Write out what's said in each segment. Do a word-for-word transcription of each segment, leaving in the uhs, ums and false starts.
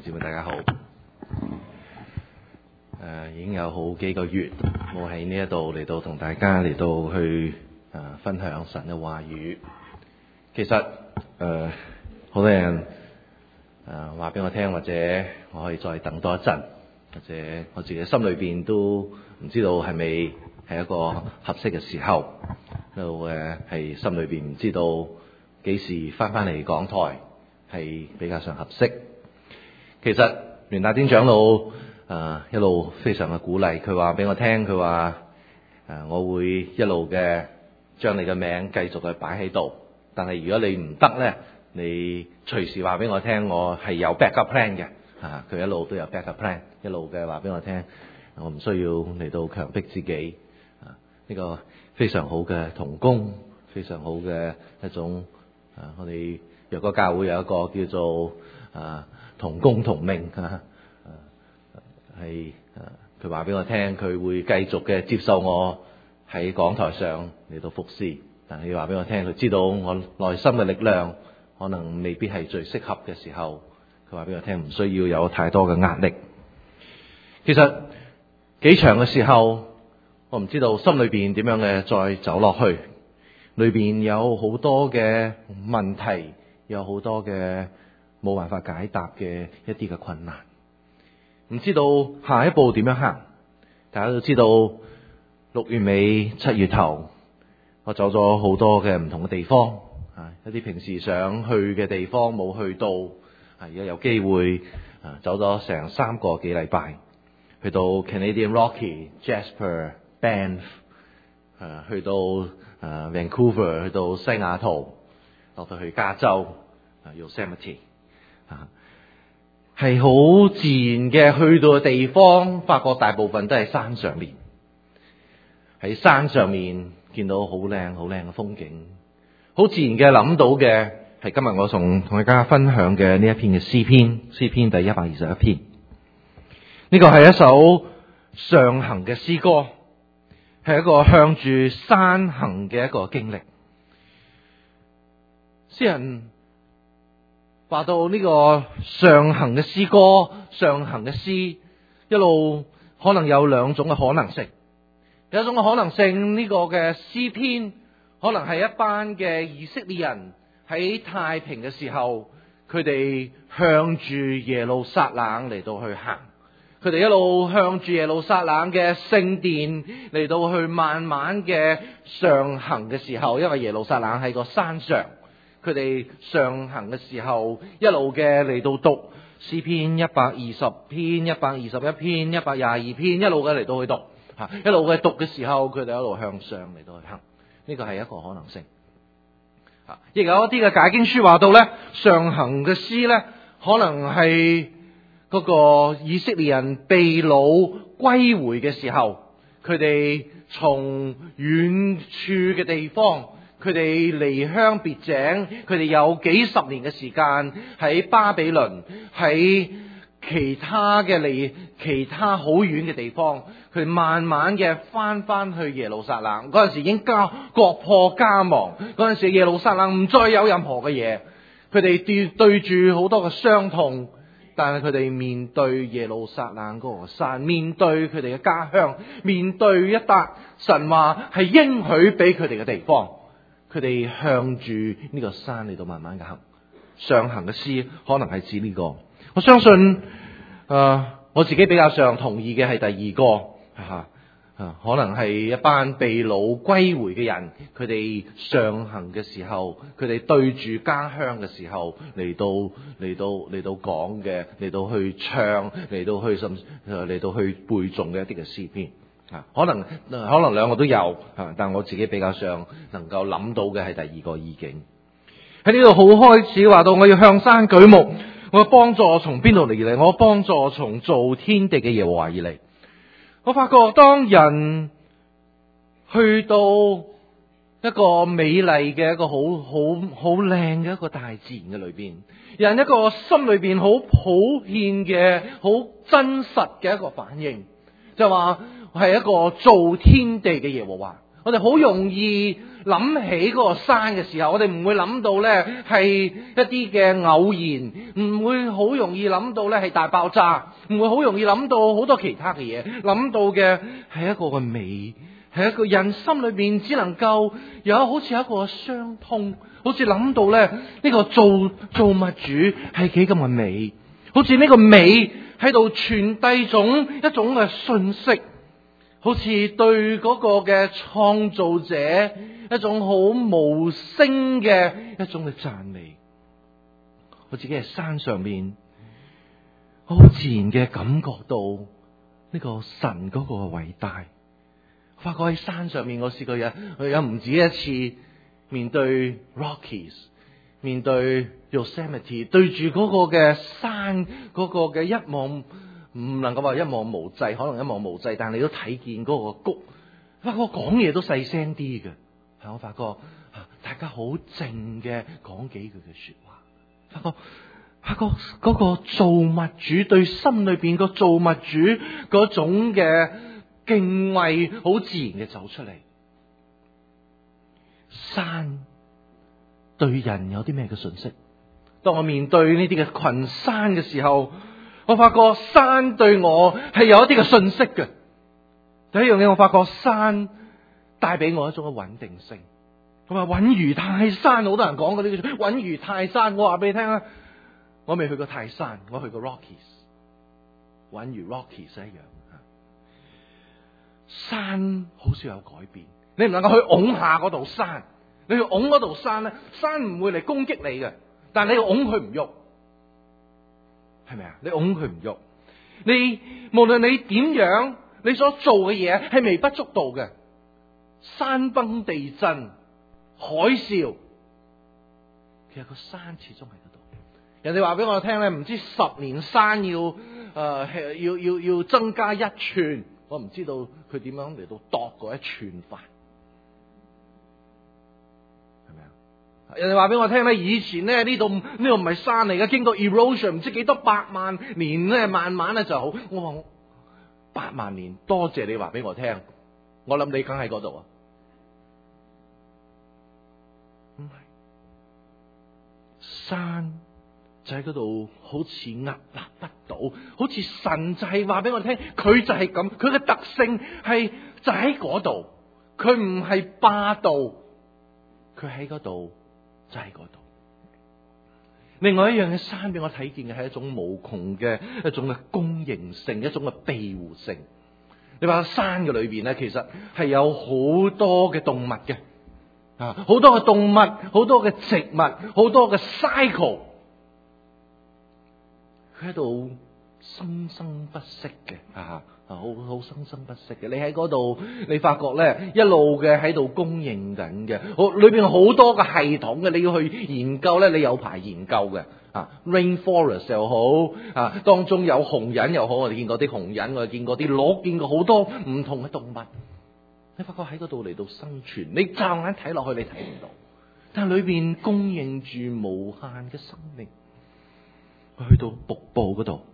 姊妹大家好。誒、呃，已經有好幾個月我喺呢一度嚟到同大家嚟到去誒、呃、分享神嘅話語。其實誒，好、呃、多人誒話俾我聽，或者我可以再等多一陣，或者我自己心裏邊都唔知道係咪係一個合適嘅時候。就誒係心裏邊唔知道幾時翻返嚟講台係比較上合適。其實聯大丁長老誒、呃、一路非常嘅鼓勵，佢話俾我聽，佢話誒我會一路嘅將你嘅名繼續去擺喺度，但係如果你唔得咧，你隨時話俾我聽，我係有 backup plan 嘅。啊，佢一路都有 backup plan， 一路嘅話俾我聽，我唔需要嚟到強迫自己。啊，呢、這個非常好嘅同工，非常好嘅一種啊！我哋若果教會有一個叫做啊同工同命啊，係啊，佢話俾我聽，佢會繼續嘅接受我喺講台上嚟到服侍，但係話俾我聽，佢知道我內心嘅力量可能未必係最適合嘅時候，佢話俾我聽，唔需要有太多嘅壓力。其實幾長嘅時候，我唔知道心裏邊點樣嘅再走落去，裏邊有好多嘅問題，有好多嘅冇辦法解答嘅一啲嘅困難，唔知道下一步點樣行。大家都知道六月尾七月頭，我走咗好多嘅唔同嘅地方啊，一啲平時想去嘅地方冇去到啊，而家有機會啊，走咗成三個幾禮拜，去到 Canadian Rocky、Jasper、Banff， 誒，去到誒 Vancouver， 去到西雅圖，落到去加州啊 Yosemite， 啊，係好自然嘅去到嘅地方，發覺大部分都係山上面，喺山上面見到好靚好靚嘅風景，好自然嘅諗到嘅係今日我同同大家分享嘅呢一篇嘅詩篇，詩篇第一百二十一篇。呢個係一首上行嘅詩歌，係一個向住山行嘅一個經歷。詩人話到呢個上行嘅詩歌，上行嘅詩，一路可能有兩種嘅可能性。有一種嘅可能性，呢個嘅詩篇可能係一班嘅以色列人喺太平嘅時候，佢哋向住耶路撒冷嚟到去行。佢哋一路向住耶路撒冷嘅聖殿嚟到去慢慢嘅上行嘅時候，因為耶路撒冷喺個山上，佢哋上行嘅時候一路嘅嚟到讀詩篇一百二十篇、一百二十一篇、一百廿二篇，一路嘅嚟到去讀，吓，一路嘅讀嘅時候，佢哋一路向上嚟到去行，呢個係一個可能性。吓，亦有一啲嘅解經書話到咧，上行嘅詩咧，可能係嗰個以色列人被擄歸回嘅時候，佢哋從遠處嘅地方，佢哋離鄉別井，佢哋有幾十年嘅時間喺巴比倫，喺其他嘅離其他好遠嘅地方，佢哋慢慢嘅翻翻去耶路撒冷。嗰陣時已經家國破家亡，嗰陣時耶路撒冷唔再有任何嘅嘢，佢哋對對住好多嘅傷痛。但係佢哋面對耶路撒冷嗰個山，面對佢哋嘅家鄉，面對一笪神話係應許俾佢哋嘅地方，佢哋向住呢個山嚟到慢慢嘅行。上行嘅詩可能係指呢個。我相信誒、呃，我自己比較上同意嘅係第二個吓。啊，可能係一班被擄歸回嘅人，佢哋上行嘅時候，佢哋對住家鄉嘅時候嚟到嚟到嚟到講嘅，嚟到去唱，嚟到去甚嚟到去背誦嘅一啲嘅詩篇啊，可能可能兩個都有啊，但我自己比較上能夠諗到嘅係第二個意境。喺呢度好開始話到，我要向山舉目，我嘅幫助從邊度嚟而嚟？我嘅幫助從造天地嘅耶和華而嚟。我發覺當人去到一個美麗嘅一個好好好靚嘅一個大自然嘅裏邊，人一個心裏邊好普遍嘅好真實嘅一個反應，就話係一個造天地嘅耶和華。我哋好容易諗起嗰個山嘅時候，我哋唔會諗到咧係一啲嘅偶然，唔會好容易諗到咧係大爆炸，唔會好容易諗到好多其他嘅嘢，諗到嘅係一個嘅美，係一個人心裏邊只能夠有好似一個相通，好似諗到咧呢個造造物主係幾咁嘅美，好似呢個美喺度傳遞種一種嘅信息，好似對嗰個嘅創造者一種好無聲嘅一種嘅讚美。我自己喺山上面，好自然嘅感覺到呢個神嗰個偉大。發覺喺山上面，我試過有有唔止一次面對 Rockies， 面對 Yosemite， 對住嗰個嘅山嗰個嘅一望，唔能夠話一望無際，可能一望無際，但係你都睇見嗰個谷。發覺講嘢都細聲啲嘅，係我發覺大家好靜嘅講幾句嘅說話。發覺發覺嗰個造物主對心裏邊個造物主嗰種嘅敬畏，好自然嘅走出嚟。山對人有啲咩嘅信息？當我面對呢啲嘅群山嘅時候，我發覺山對我係有一啲嘅信息嘅。第一樣嘢，我發覺山帶俾我一種嘅穩定性。咁啊，穩如泰山，好多人講嗰啲叫穩如泰山。我話俾你聽啊，我未去過泰山，我去過 Rockies， 穩如 Rockies 一樣。山好少有改變，你唔能夠去拱下嗰度山，你去拱嗰度山咧，山唔會嚟攻擊你嘅，但係你拱佢唔喐，係咪啊？你拱佢唔喐，你無論你點樣，你所做嘅嘢係微不足道嘅。山崩地震海嘯，其實個山始終喺嗰度。人哋話俾我聽咧，唔知十年山要誒、呃、要要要增加一寸，我唔知道佢點樣嚟到度嗰一寸法，係咪啊？人哋話俾我聽咧，以前咧呢度呢度唔係山嚟嘅，經過 erosion 唔知幾多百萬年咧，慢慢咧就好。我話百萬年，多謝你話俾我聽，我諗你梗喺嗰度啊。唔係，山就喺嗰度，好似屹立不倒，好似神就係話俾我聽，佢就係咁，佢嘅特性係就喺嗰度，佢唔係霸道，佢喺嗰度就喺嗰度。另外一樣嘅山俾我睇見嘅係一種無窮嘅一種嘅公認性，一種嘅庇護性。你話山嘅裏邊咧，其實係有好多嘅動物嘅。啊！好多嘅動物，好多嘅植物，好多嘅 cycle， 佢喺度生生不息嘅，啊啊，好好生生不息嘅。你喺嗰度，你發覺咧一路嘅喺度供應緊嘅，好裏邊好多嘅系統嘅，你要去研究咧，你有排研究嘅。啊 ，rainforest 又好，啊當中有紅人又好，我哋見過啲紅人，我哋見過啲鹿，見過好多唔同嘅動物。你發覺喺嗰度嚟到生存，你驟眼睇落去你睇唔到，但係裏邊供應住無限嘅生命。去到瀑布嗰度，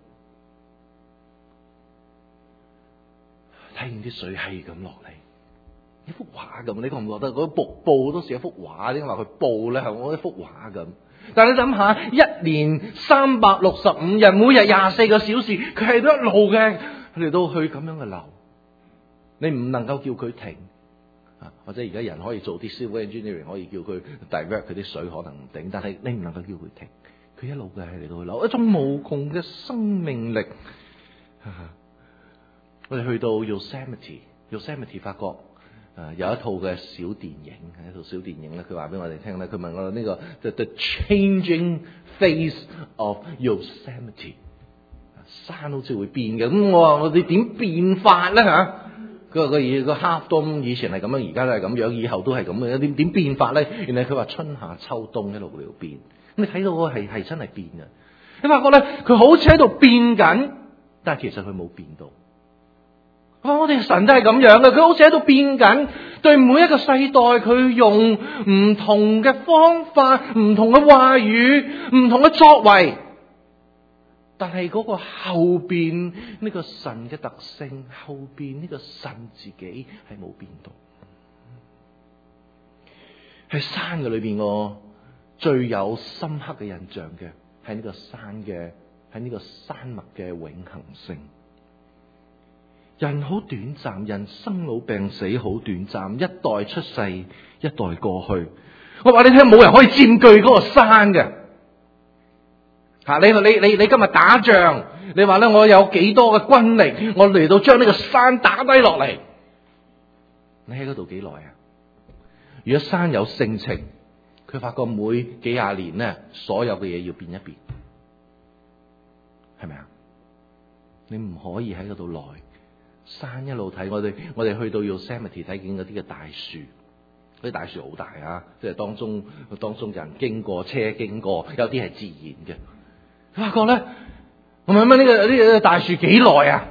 睇見啲水係咁落嚟，一幅畫咁。你覺唔覺得嗰瀑布都似一幅畫？點解話佢布咧係我一幅畫咁？但係你諗下，一年三百六十五日，每日廿四個小時，佢係都一路嘅嚟到去咁樣嘅流。你唔能夠叫佢停啊，或者而家人可以做啲 civil engineering， 可以叫佢 divert 佢啲水，可能唔頂，但係你唔能夠叫佢停，佢一路嘅係嚟到去流，一種無窮嘅生命力。啊、我哋去到 Yosemite，Yosemite 發覺啊有一套嘅小電影，係一套小電影咧，佢話俾我哋聽咧，佢問我呢、這個 the, the changing face of Yosemite， 山好似會變嘅，咁我話我哋點變法咧吓？佢話個嘢個黑冬以前係咁樣，而家都係咁樣，以後都係咁嘅。點點變法咧？原來佢話春夏秋冬一路喺度變。咁你睇到嗰個係係真係變嘅。你發覺咧，佢好似喺度變緊，但係其實佢冇變到。啊！我哋神都係咁樣嘅，佢好似喺度變緊。對每一個世代，佢用唔同嘅方法、唔同嘅話語、唔同嘅作為。但係嗰個後邊呢個神嘅特性，後邊呢個神自己係冇變到。 喺山嘅裏邊，我最有深刻嘅印象嘅係呢個山嘅，喺呢個山脈嘅永恆性。人好短暫，人生老病死好短暫，一代出世，一代過去。我話你聽，冇人可以佔據嗰個山嘅。吓，你你你你今日打仗，你話咧我有幾多嘅軍力，我嚟到將呢個山打低落嚟，你喺嗰度幾耐啊？如果山有性情，佢發覺每幾廿年咧，所有嘅嘢要變一變，係咪啊？你唔可以喺嗰度耐。山一路睇，我哋我哋去到 Yosemite 睇見嗰啲嘅大樹，嗰啲大樹好大啊！即係當中當中人經過，車經過，有啲係自然嘅。發覺咧，我問問呢個呢個大樹幾耐啊？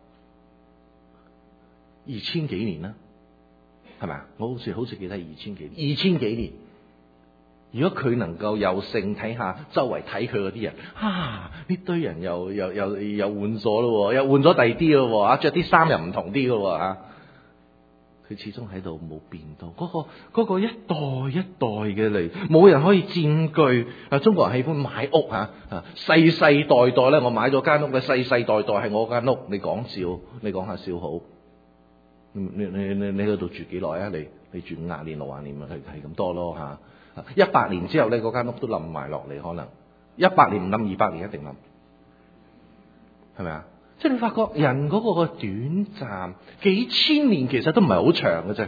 二千幾年啦，係咪啊？我好似好似記得二千幾年，二千幾年。如果佢能夠有性睇下周圍睇佢嗰啲人，啊呢堆人又又又又換咗咯，又換咗第二啲咯，啊着啲衫又唔同啲咯，啊佢始終喺度冇變到，嗰個嗰個一代一代嘅嚟，冇人可以佔據。啊，中國人喜歡買屋吓，啊世世代代咧，我買咗間屋嘅，世世代代係我間屋。你講笑，你講下笑好。你你你你你喺度住幾耐啊？你你住五廿年六廿年咪係係咁多咯吓。一百年之後咧，嗰間屋都冧埋落嚟，可能一百年唔冧，二百年一定冧，係咪啊？即係你發覺人嗰個個短暫，幾千年其實都唔係好長嘅啫。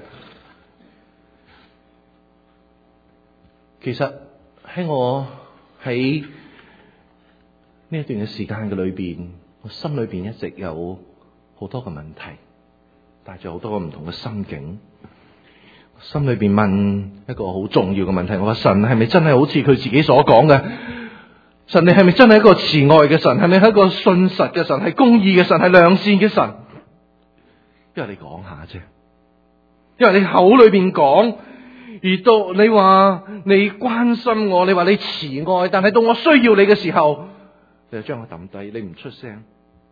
其實喺我喺呢一段嘅時間嘅裏邊，我心裏邊一直有好多嘅問題，帶住好多個唔同嘅心境。心裏邊問一個好重要嘅問題，我話神係咪真係好似佢自己所講嘅？神你係咪真係一個慈愛嘅神？係咪係一個信實嘅神？係公義嘅神？係良善嘅神？因為你講下啫，因為你口裏邊講，而到你話你關心我，你話你慈愛，但係到我需要你嘅時候，你就將我抌低，你唔出聲。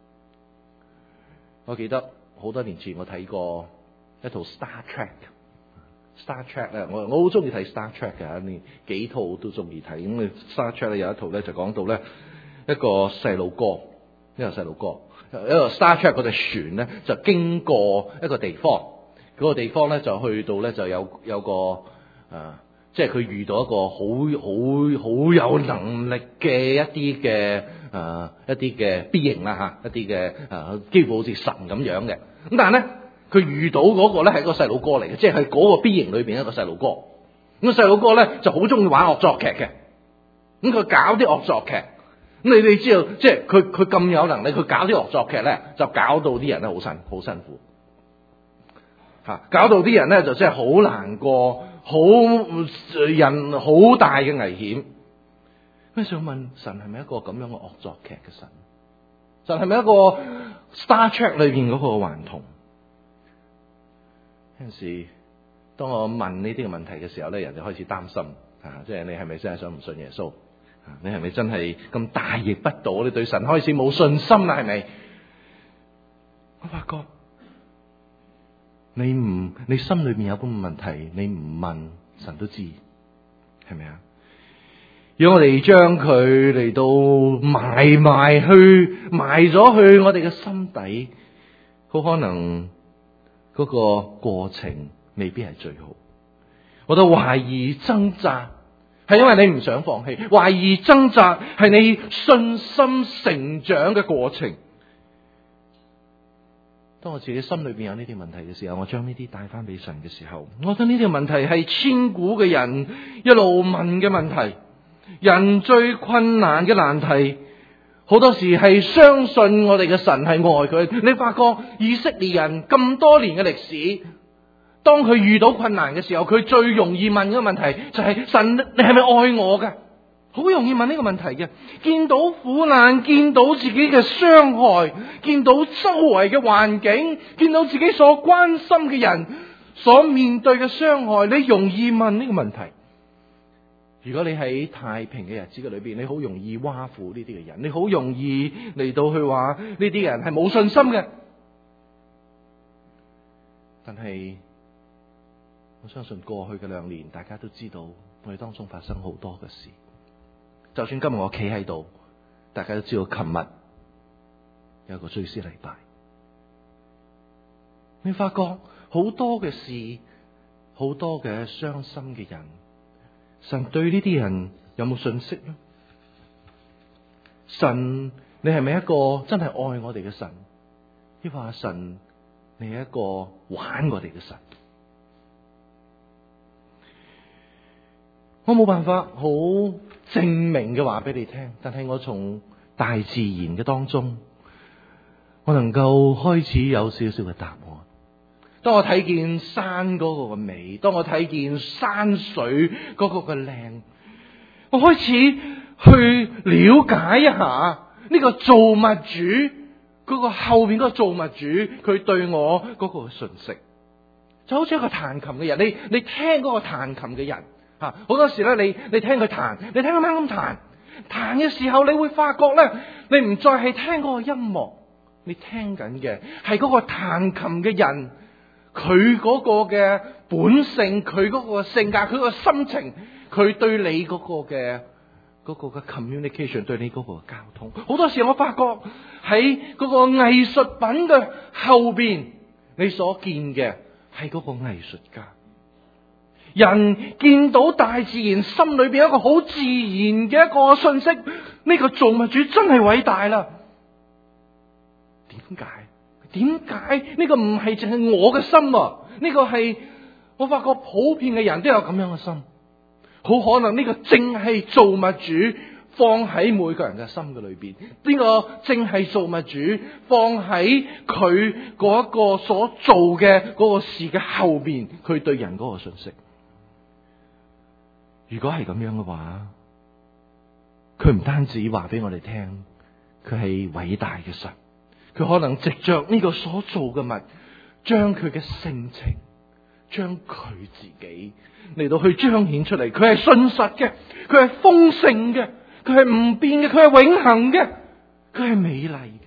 我記得好多年前我睇過一套 Star Trek。Star Trek 咧，我我好中意睇 Star Trek 嘅，呢幾套都中意睇。咁 Star Trek 咧有一套咧就講到咧一個細路哥，一個細路哥，一個 Star Trek 嗰隻船咧就經過一個地方，嗰個地方咧就去到咧就有有個誒，即係佢遇到一個好好好有能力嘅一啲嘅誒一啲嘅 being 啦吓，一啲嘅誒幾乎好似神咁樣嘅。咁但係咧，佢遇到嗰個咧係一個細路哥嚟嘅，即係嗰個 B 型裏邊一個細路哥。咁細路哥咧就好中意玩惡作劇嘅，咁佢搞啲惡作劇。咁你哋知道，即係佢佢咁有能力，佢搞啲惡作劇咧，就搞到啲人咧好辛好辛苦，吓搞到啲人咧就真係好難過，好人好大嘅危險。咁想問神係咪一個咁樣嘅惡作劇嘅神？神係咪一個 Star Trek 裏邊嗰個頑童？有陣時，當我問呢啲嘅問題嘅時候咧，人就開始擔心，啊，即係你係咪真係想唔信耶穌？啊，你係咪真係咁大逆不道？你對神開始冇信心啦，係咪？我發覺你唔，你心裏面有咁嘅問題，你唔問神都知，係咪啊？如果我哋將佢嚟到埋埋去，埋咗去我哋嘅心底，好可能嗰個過程未必係最好。我都懷疑掙扎，係因為你唔想放棄；懷疑掙扎係你信心成長嘅過程。當我自己心裏邊有呢啲問題嘅時候，我將呢啲帶翻俾神嘅時候，我覺得呢啲問題係千古嘅人一路問嘅問題。人最困難嘅難題，好多時係相信我哋嘅神係愛佢。你發覺以色列人咁多年嘅歷史，當佢遇到困難嘅時候，佢最容易問嘅問題就係：神，你係咪愛我㗎？好容易問呢個問題嘅。見到苦難，見到自己嘅傷害，見到周圍嘅環境，見到自己所關心嘅人所面對嘅傷害，你容易問呢個問題。如果你喺太平嘅日子嘅裏邊，你好容易挖苦呢啲嘅人，你好容易嚟到去話呢啲人係冇信心嘅。但係我相信過去嘅兩年，大家都知道我哋當中發生好多嘅事。就算今日我企喺度，大家都知道琴日有一個追思禮拜。你發覺好多嘅事，好多嘅傷心嘅人，神對呢啲人有冇信息呢？神，你係咪一個真係愛我哋嘅神？抑或神，你係一個玩我哋嘅神？我冇辦法好證明嘅話俾你聽，但係我從大自然嘅當中，我能夠開始有少少嘅答案。當我睇見山嗰個嘅美，當我睇見山水嗰個嘅靚，我開始去了解一下呢個造物主嗰個後邊嗰個造物主佢對我嗰個信息，就好似一個彈琴嘅人，你你聽嗰個彈琴嘅人。好多時咧，你你聽佢彈，你聽佢啱啱彈，彈嘅時候，你會發覺咧，你唔再係聽嗰個音樂，你聽緊嘅係嗰個彈琴嘅人，佢嗰個嘅本性，佢嗰個性格，佢個心情，佢對你嗰個嘅嗰個嘅 communication， 對你嗰個交通。好多時我發覺喺嗰個藝術品嘅後邊，你所見嘅係嗰個藝術家。人見到大自然，心裏邊一個好自然嘅一個信息，呢個造物主真係偉大啦。點解？點解呢個唔係淨係我嘅心啊？呢個係我發覺普遍嘅人都有咁樣嘅心。好可能呢個正係造物主放喺每個人嘅心嘅裏邊，呢個正係造物主放喺佢嗰一個所做嘅嗰個事嘅後邊，佢對人嗰個信息。如果係咁樣嘅話，佢唔單止話俾我哋聽，佢係偉大嘅神，佢可能藉着呢個所做嘅物，將佢嘅性情，將佢自己嚟到去彰顯出嚟。佢係信實嘅，佢係豐盛嘅，佢係唔變嘅，佢係永恆嘅，佢係美麗嘅。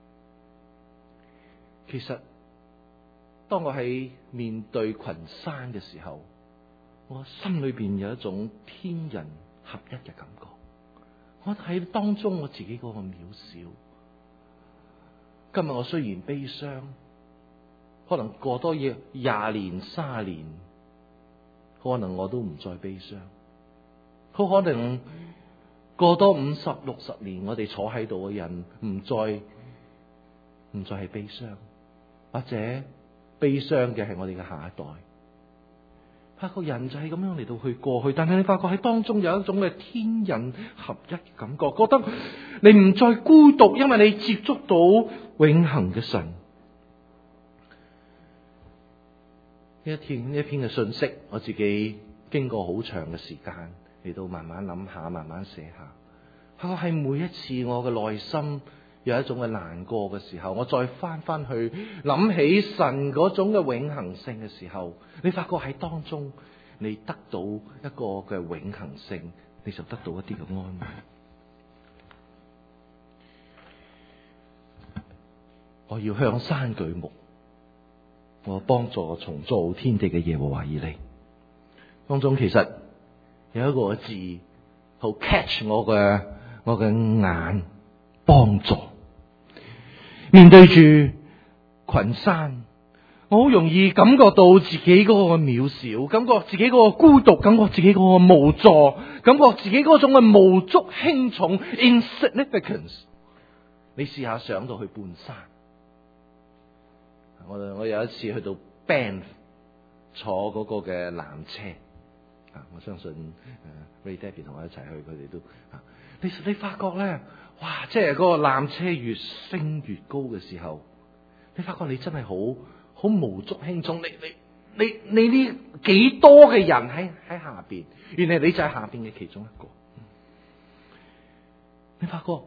其實，當我喺面對群山嘅時候，我心裏邊有一種天人合一嘅感覺。我喺當中我自己嗰個渺小。今日我雖然悲傷，可能過多嘢廿年、卅年，可能我都唔再悲傷。好可能過多五十、六十年，我哋坐喺度嘅人唔再唔再係悲傷，或者悲傷嘅係我哋嘅下一代。發覺人就係咁樣嚟到去過去，但係你發覺喺當中有一種嘅天人合一嘅感覺，覺得你唔再孤獨，因為你接觸到永恆嘅神。呢一篇呢一篇嘅信息，我自己經過好長嘅時間嚟到慢慢諗下，慢慢寫下。發覺係每一次我嘅內心有一種嘅難過嘅時候，我再翻翻去諗起神嗰種嘅永恆性嘅時候，你發覺喺當中你得到一個嘅永恆性，你就得到一啲嘅安慰。我要向山舉目，我幫助重造天地嘅耶和華而嚟。當中其實有一個字好 catch 我嘅我嘅眼，幫助。面對住群山，我好容易感覺到自己嗰個渺小，感覺自己嗰個孤獨，感覺自己嗰個無助，感覺自己嗰種嘅無足輕重 insignificance。你試下上到去半山，我我有一次去到 Banff 坐嗰個嘅纜車，啊，我相信誒 Ray Debbie 同我一齊去，佢哋都啊，你你發覺咧。哇！即係嗰個纜車越升越高嘅時候，你發覺你真係好好無足輕重。你你你你呢幾多嘅人喺喺下邊，原來你就係下邊嘅其中一個。你發覺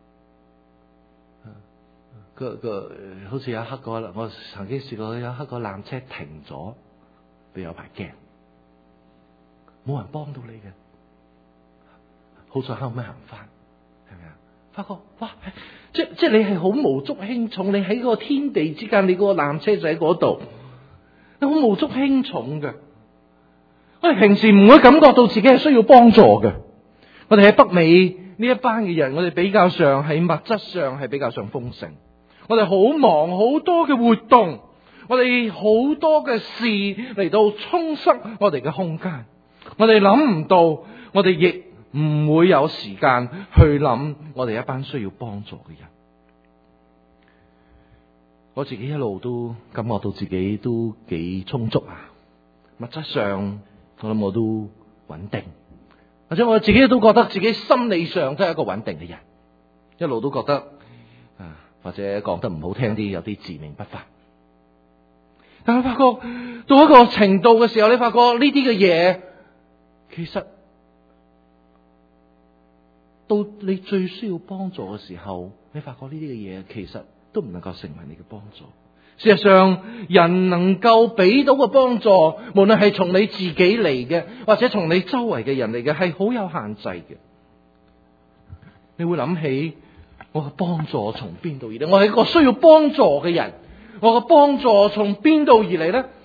個個好似有一刻個，我曾經試過有一刻個纜車停咗，你有排驚，冇人幫到你嘅，好在後尾行翻，係咪啊？發覺哇，即即你係好無足輕重，你喺個天地之間，你嗰個纜車就喺嗰度，你好無足輕重嘅。 我哋平時唔會感覺到自己係需要幫助嘅。我哋喺北美呢一班嘅人，我哋比較上喺物質上係比較上豐盛。我哋好忙，好多嘅活動，我哋好多嘅事嚟到充塞我哋嘅空間。我哋諗唔到，我哋亦唔會有時間去諗我哋一班需要幫助嘅人。我自己一路都感覺到自己都幾充足啊，物質上我諗我都穩定，或者我自己都覺得自己心理上都係一個穩定嘅人，一路都覺得啊，或者講得唔好聽啲，有啲自命不凡。但係發覺到一個程度嘅時候，你發覺呢啲嘅嘢，其實到你最需要幫助嘅時候，你發覺呢啲嘅嘢其實都唔能夠成為你嘅幫助。事實上，人能夠俾到嘅幫助，無論係從你自己嚟嘅，或者從你周圍嘅人嚟嘅，係好有限制嘅。你會諗起我嘅幫助從邊度而嚟？我係一個需要幫助嘅人，我嘅幫助從邊度而嚟呢？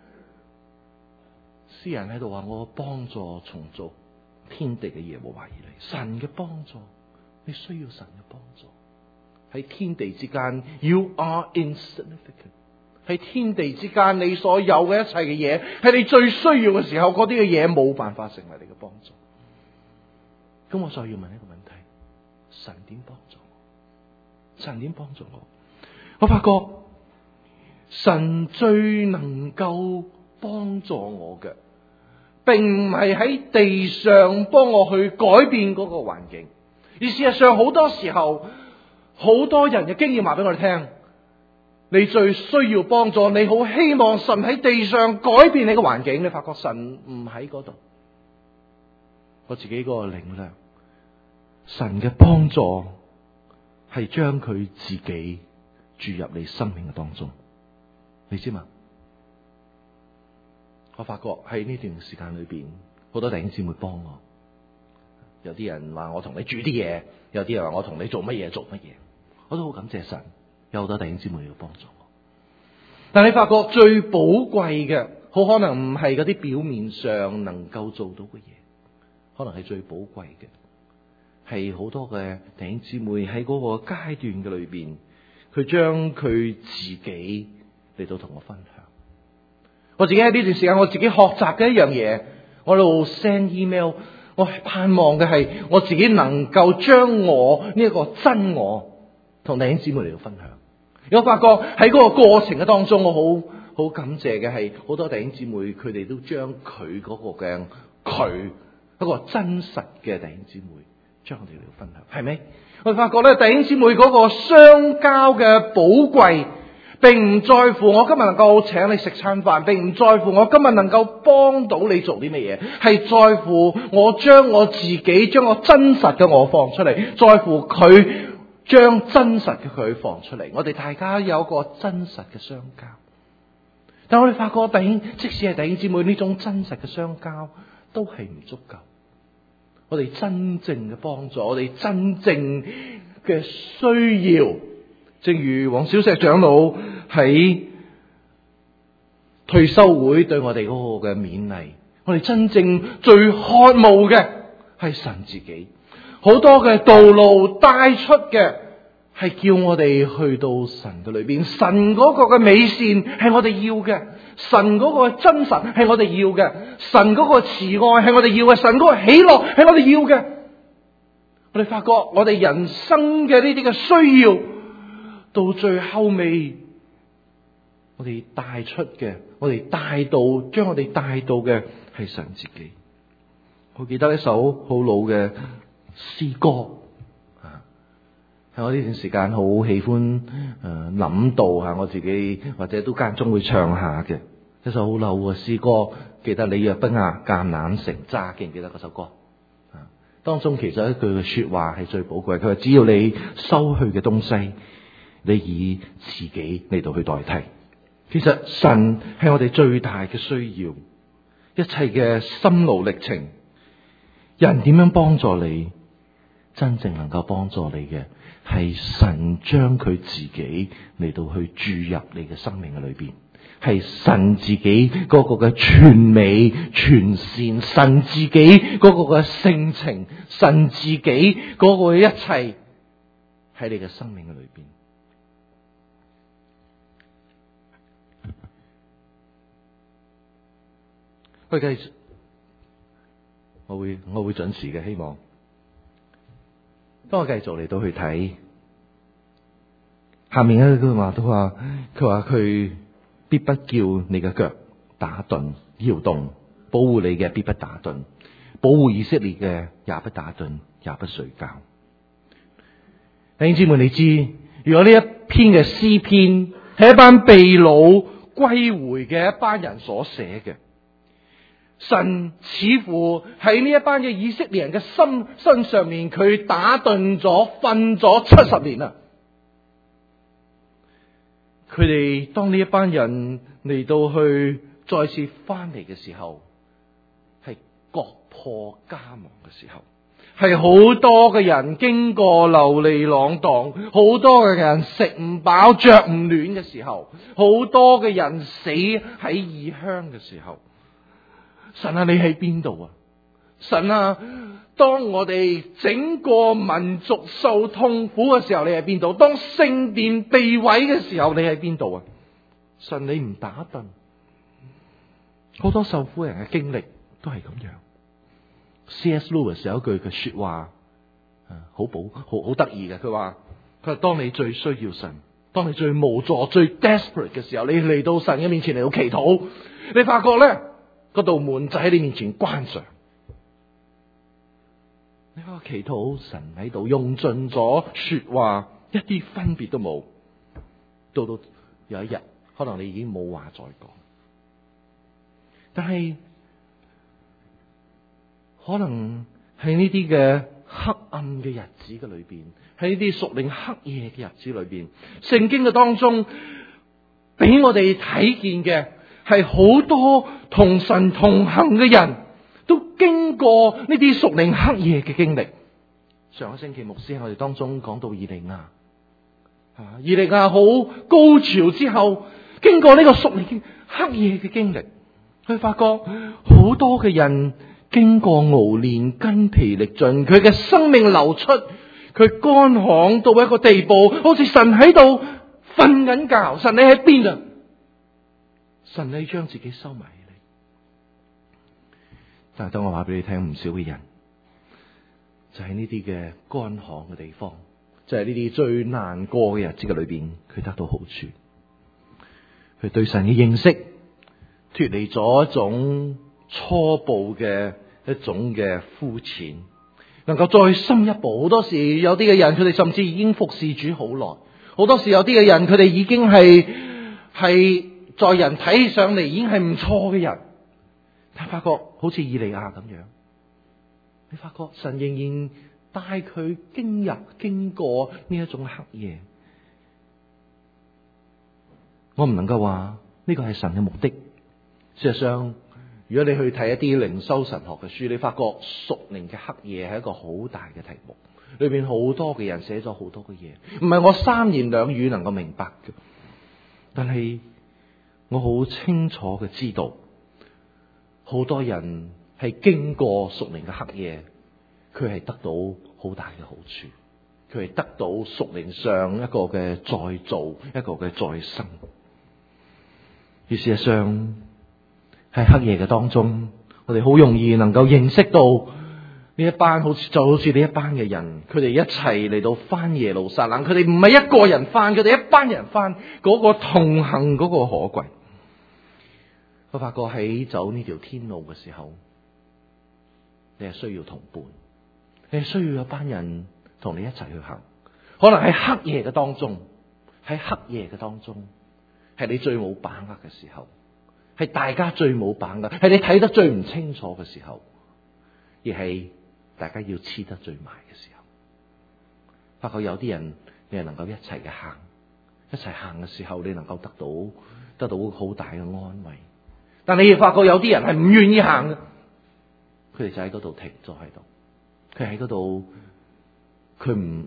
詩人喺度話：我嘅幫助從造天地嘅耶和華而嚟。神嘅幫助，你需要神嘅幫助。喺天地之間 ，You are insignificant。喺天地之間，你所有嘅一切嘅嘢，係你最需要嘅時候，嗰啲嘅嘢冇辦法成為你嘅幫助。咁我再要問一個問題：神點幫助我？神點幫助我？我發覺神最能夠幫助我嘅，並唔係喺地上幫我去改變嗰個環境，而事實上好多時候。好多人嘅經驗話俾我哋聽，你最需要幫助，你好希望神喺地上改變你嘅環境，你發覺神唔喺嗰度。我自己嗰個領略，神嘅幫助係將佢自己注入你生命嘅當中，你知嘛？我發覺喺呢段時間裏邊，好多弟兄姊妹幫我，有啲人話我同你煮啲嘢，有啲人話我同你做乜嘢做乜嘢。我都好感謝神，有好多弟兄姊妹要幫助我。但你發覺最寶貴嘅，好可能唔係嗰啲表面上能夠做到嘅嘢，可能係最寶貴嘅，係好多嘅弟兄姊妹喺嗰個階段嘅裏邊，佢將佢自己嚟到同我分享。我自己喺呢段時間，我自己學習嘅一樣嘢，我喺度 send email，我盼望嘅係我自己能夠將我呢一個真我。同弟兄姊妹嚟到分享，我發覺喺嗰個過程嘅當中，我好好感謝嘅係好多弟兄姊妹，佢哋都將佢嗰個嘅佢一個真實嘅弟兄姊妹，將我哋嚟到分享，係咪？我發覺咧，弟兄姊妹嗰個相交嘅寶貴，並唔在乎我今日能夠請你食餐飯，並唔在乎我今日能夠幫到你做啲乜嘢，係在乎我將我自己，將我真實嘅我放出嚟，在乎佢。將真實嘅佢放出嚟，我哋大家有個真實嘅相交。但我哋發覺弟兄，即使係弟兄姊妹呢種真實嘅相交，都係唔足夠。我哋真正嘅幫助，我哋真正嘅需要，正如黃小石長老喺退休會對我哋嗰個嘅勉勵，我哋真正最渴慕嘅係神自己。好多嘅道路帶出嘅係叫我哋去到神嘅裏邊，神嗰個嘅美善係我哋要嘅，神嗰個真實係我哋要嘅，神嗰個慈愛係我哋要嘅，神嗰個喜樂係我哋要嘅。我哋發覺我哋人生嘅呢啲嘅需要，到最後尾，我哋帶出嘅，我哋帶到，將我哋帶到嘅係神自己。我記得一首好老嘅詩歌啊，喺我呢段時間好喜歡誒諗到吓，我自己或者都間中會唱下嘅一首好老嘅詩歌。記得你若不壓橄欖成渣，記唔記得嗰首歌啊？當中其實一句嘅說話係最寶貴，佢話只要你收去嘅東西，你以自己嚟到去代替。其實神係我哋最大嘅需要，一切嘅心路歷程，人點樣幫助你？真正能夠幫助你嘅係神將佢自己嚟到去注入你嘅生命嘅裏邊， 係神自己嗰個嘅全美全善，神自己嗰個嘅性情，神自己嗰個嘅一切喺你嘅生命嘅裏邊。我繼續，我會我會準時嘅，希望。當我繼續嚟到去睇下面一句話，都話佢話佢必不叫你嘅腳打盹搖動，保護你嘅必不打盹，保護以色列嘅也不打盹也不睡覺。弟兄姊妹，你知如果呢一篇嘅詩篇係一班被擄歸回嘅一班人所寫嘅，神似乎喺呢一班嘅以色列人嘅心身上面，佢打盹咗瞓咗七十年啦。佢哋當呢一班人嚟到去再次翻嚟嘅時候，係國破家亡嘅時候，係好多嘅人經過流離浪蕩，好多嘅人食唔飽着唔暖嘅時候，好多嘅人死喺異鄉嘅時候。神啊，你喺邊度啊？神啊，當我哋整個民族受痛苦嘅時候，你喺邊度？當聖殿被毀嘅時候，你喺邊度啊？神，你唔打盹。好多受苦人嘅經歷都係咁樣。C S Lewis 有一句嘅說話，好寶好好得意嘅。佢話佢話當你最需要神，當你最無助、最 desperate 嘅時候，你嚟到神嘅面前嚟到祈禱，你發覺咧，嗰道門就喺你面前關上。你發覺祈禱，神喺度用盡咗說話，一啲分別都冇。到到有一日，可能你已經冇話再講，但係可能喺呢啲嘅黑暗嘅日子嘅裏邊，喺呢啲屬靈黑夜嘅日子裏邊，聖經嘅當中俾我哋睇見嘅係好多同神同行嘅人都經過呢啲屬靈黑夜嘅經歷。上個星期牧師喺我哋當中講到以利亞，啊，以利亞好高潮之後，經過呢個屬靈黑夜嘅經歷，佢發覺好多嘅人經過熬煉，筋疲力盡，佢嘅生命流出，佢乾旱到一個地步，好似神喺度瞓緊覺。神，你喺邊啊？神，你將自己收埋起嚟。但係當我話俾你聽，唔少嘅人就喺呢啲嘅乾旱嘅地方，就係呢啲最難過嘅日子嘅裏邊，佢得到好處。佢對神嘅認識脫離咗一種初步嘅一種嘅膚淺，能夠再深一步。好多時有啲嘅人，佢哋甚至已經服侍主好耐。好多時有啲嘅人，佢哋已經係係在人睇上嚟已經係唔錯嘅人，但係發覺好似以利亞咁樣，你發覺神仍然帶佢經入經過呢一種黑夜。我唔能夠話呢個係神嘅目的。事實上，如果你去睇一啲靈修神學嘅書，你發覺屬靈嘅黑夜係一個好大嘅題目，裏邊好多嘅人寫咗好多嘅嘢，唔係我三言兩語能夠明白嘅。但係我好清楚嘅知道，好多人係經過屬靈嘅黑夜，佢係得到好大嘅好處，佢係得到屬靈上一個嘅再造，一個嘅再生。而事實上喺黑夜嘅當中，我哋好容易能夠認識到呢一班好似就好似呢一班嘅人，佢哋一齊嚟到翻耶路撒冷，佢哋唔係一個人翻，佢哋一班人翻，嗰個同行嗰個可貴。我發覺喺走呢條天路嘅時候，你係需要同伴，你係需要有班人同你一齊去行。可能喺黑夜嘅當中，喺黑夜嘅當中，係你最冇把握嘅時候，係大家最冇把握，係你睇得最唔清楚嘅時候，而係大家要黐得最埋嘅時候。發覺有啲人你係能夠一齊嘅行，一齊行嘅時候，你能夠得到得到好大嘅安慰。但你亦發覺有啲人係唔願意行嘅，佢哋就喺嗰度停咗喺度，佢喺嗰度，佢唔，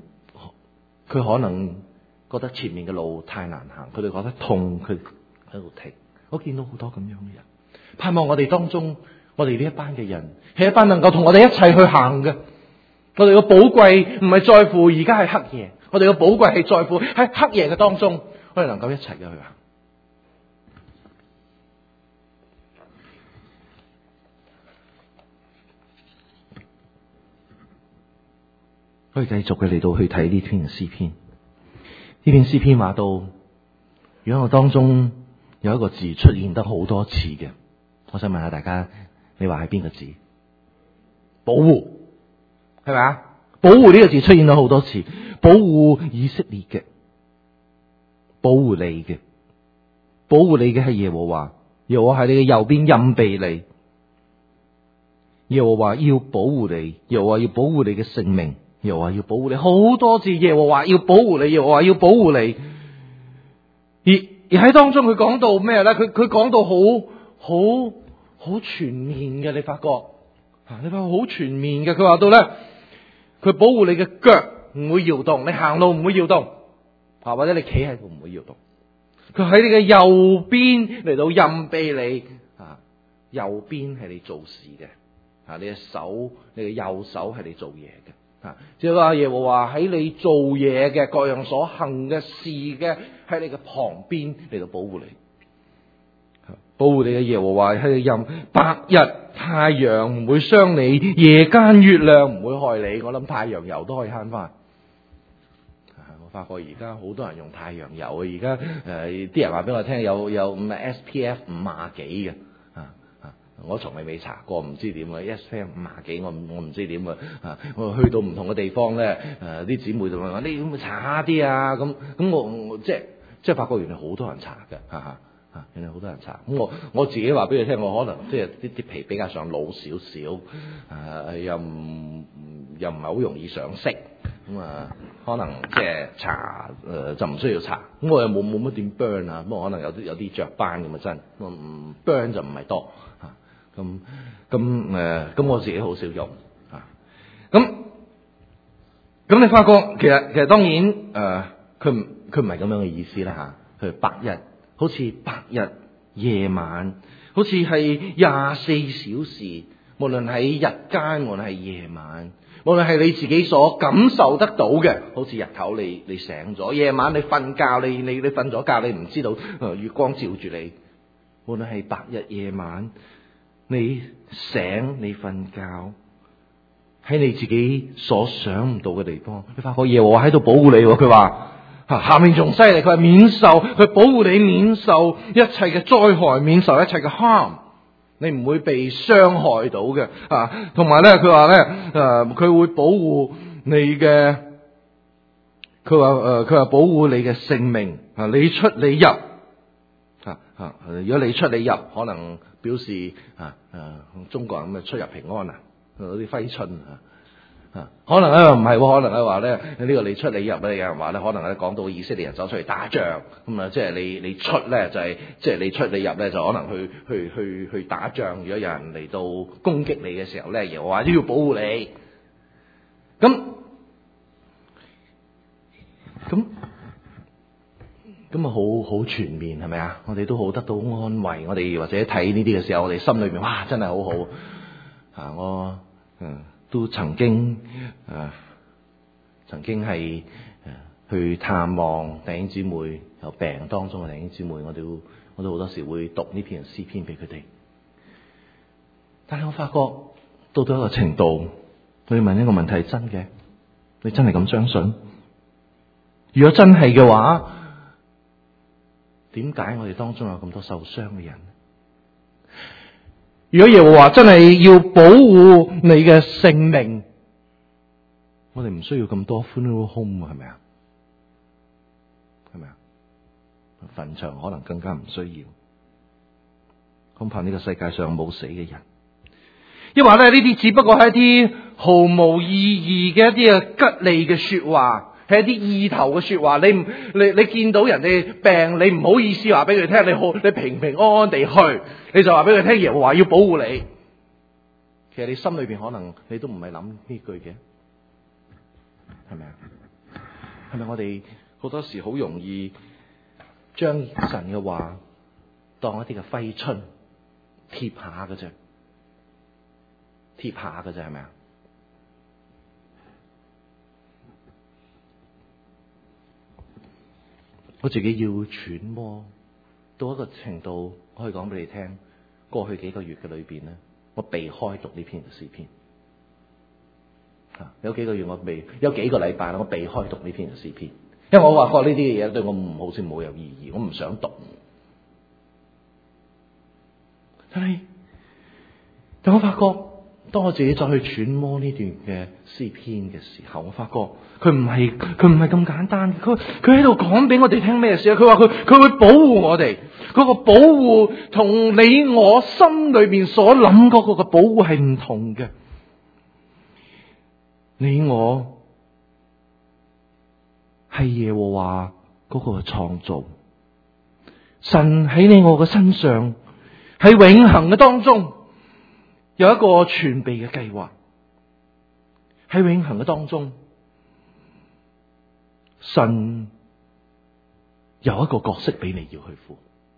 佢可能覺得前面嘅路太難行，佢哋覺得痛，佢喺度停， 我見到好多咁樣嘅人，盼望我哋當中，我哋呢一班嘅人係一班能夠同我哋一齊去行嘅。我哋嘅寶貴唔係在乎而家係黑夜，我哋嘅寶貴係在乎喺黑夜嘅當中，我哋能夠一齊嘅去行。可以繼續嘅嚟到去睇呢篇詩篇。呢篇詩篇話到，如果我當中有一個字出現得好多次嘅，我想問下大家，你話係邊個字？保護，係咪啊？保護呢個字出現咗好多次，保護以色列嘅，保護你嘅，保護你嘅係耶和華，耶和華喺你嘅右邊蔭庇你，耶和華要保護你，耶和華要保護你嘅性命。耶和華要保護你，好多次耶和華要保護你，耶和華要保護你。而而喺當中佢講到咩咧？佢佢講到好好好全面嘅，你發覺啊？你發覺好全面嘅。佢話到咧，佢保護你嘅腳唔會搖動，你行路唔會搖動啊，或者你企喺度唔會搖動。佢喺你嘅右邊嚟到蔭庇你啊，右邊係你做事嘅啊，你嘅手，你嘅右手係你做嘢嘅。即係話耶和華喺你做嘢嘅各樣所行嘅事嘅喺你嘅旁邊嚟到保護你，保護你嘅耶和華喺你任白日太陽唔會傷你，夜間月亮唔會害你。我諗太陽油都可以慳翻。我發覺而家好多人用太陽油啊！而家誒啲人話俾我聽有有唔係 S P F 五廿幾嘅。我從未未查過，唔知點啊 ！S P F 五廿幾，我我唔知點啊！啊，我去到唔同嘅地方咧，誒啲姊妹就問我：你會唔會查下啲啊？咁咁我，我即係即係發覺原來好多人查嘅，嚇嚇嚇，原來好多人查。咁我我自己話俾你聽，我可能即係啲啲皮比較上老少少，誒又唔又唔係好容易上色，咁啊可能即係查誒就唔需要查。咁我又冇冇乜點 burn 啊，咁我可能有啲有啲雀斑咁啊真，唔 burn 就唔係多。咁咁誒，咁我自己好少用啊。咁咁你發覺其實其實當然誒，佢唔佢唔係咁樣嘅意思啦嚇。佢白日好似白日，夜晚好似係廿四小時，無論喺日間，無論係夜晚，無論係你自己所感受得到嘅，好似日頭你你醒咗，夜晚你瞓覺，你你你瞓咗覺，你唔知道誒月光照住你。無論係白日夜晚。你醒，你瞓覺，喺你自己所想唔到嘅地方，你發覺耶和華喺度保護你。佢話下面仲犀利，佢話免受，佢保護你免受一切嘅災害，免受一切嘅 harm，你唔會被傷害到嘅啊。同埋咧，佢話咧誒，佢會保護你嘅，佢話誒，佢話保護你嘅性命啊，你出你入啊啊，如果你出你入，可能。表示啊啊，中國人咁啊出入平安啊，嗰啲揮春啊啊，可能咧唔係，可能咧話咧呢個你出你入咧，有人話咧可能咧講到以色列人走出嚟打仗咁啊，即係你你出咧就係即係你出你入咧就可能去去去去打仗。如果有人嚟到攻擊你嘅時候咧，耶和華都要保護你。咁咁。咁啊，好好全面係咪啊？我哋都好得到安慰。我哋或者睇呢啲嘅時候，我哋心裏面哇，真係好好啊！我嗯都曾經啊，曾經係誒、啊、去探望弟兄姊妹有病當中嘅弟兄姊妹，我都我都好多時會讀呢篇詩篇俾佢哋。但係我發覺到到一個程度，我要問一個問題：真嘅，你真係咁相信？如果真係嘅話，點解我哋當中有咁多受傷嘅人？如果耶和華真係要保護你嘅性命，我哋唔需要咁多 funeral home，係咪啊？係咪啊？墳場可能更加唔需要。恐怕呢個世界上冇死嘅人，抑或咧呢啲只不過係一啲毫無意義嘅一啲嘅吉利嘅說話。係一啲意頭嘅說話，你唔你你見到人哋病，你唔好意思話俾佢聽，你好你平平安安地去，你就話俾佢聽耶和華要保護你。其實你心裏邊可能你都唔係諗呢句嘅，係咪啊？係咪我哋好多時好容易將神嘅話當一啲嘅揮春貼下嘅啫，貼下嘅啫，係咪啊？我自己要揣摩到一個程度，我可以講俾你聽，過去幾個月嘅裏邊咧，我避開讀呢篇詩篇。有幾個月我避，有幾個禮拜啦，我避開讀呢篇詩篇，因為我話覺呢啲嘅嘢對我唔好似冇有意義，我唔想讀。但係，但我發覺，當我自己再去揣摩呢段嘅詩篇嘅時候，我發覺佢唔係佢唔係咁簡單。佢佢喺度講俾我哋聽咩事啊？佢話佢佢會保護我哋，嗰個保護同你我心裏邊所諗嗰個嘅保護係唔同嘅。你我係耶和華嗰個創造，神喺你我嘅身上，喺永恆嘅當中有一個全備嘅計劃。喺永恆嘅當中，神有一個角色俾你要去負。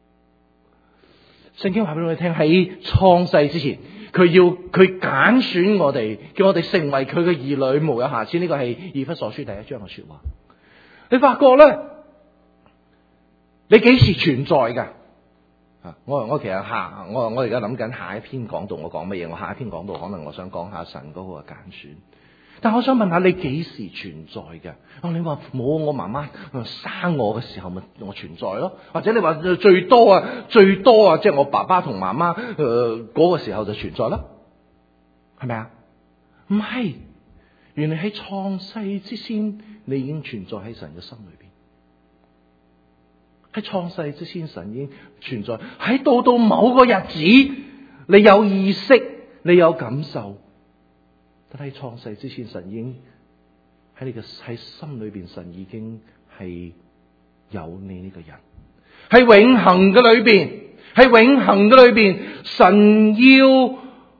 聖經話俾我哋聽，喺創世之前，佢要佢揀選我哋，叫我哋成為佢嘅兒女，無有瑕疵。呢個係以弗所書第一章嘅說話。你發覺咧，你幾時存在噶？我我其實下我我而家諗緊下一篇講道我講乜嘢？我下一篇講道可能我想講下神嗰個揀選。但我想問下你幾時存在嘅？哦，你話冇，我媽媽生我嘅時候咪我存在咯？或者你話最多啊，最多啊，即係我爸爸同媽媽誒嗰個時候就存在啦，係咪啊？唔係，原來喺創世之先，你已經存在喺神嘅心裏邊。喺創世之先，神已經存在。喺到到某個日子，你有意識，你有感受。但喺創世之前，神已經喺你嘅喺心裏邊，神已經係有你呢個人。喺永恆嘅裏邊，喺永恆嘅裏邊，神要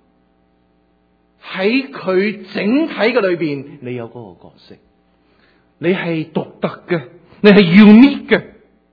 喺佢整體嘅裏邊，你有嗰個角色，你係獨特嘅，你係 unique 嘅，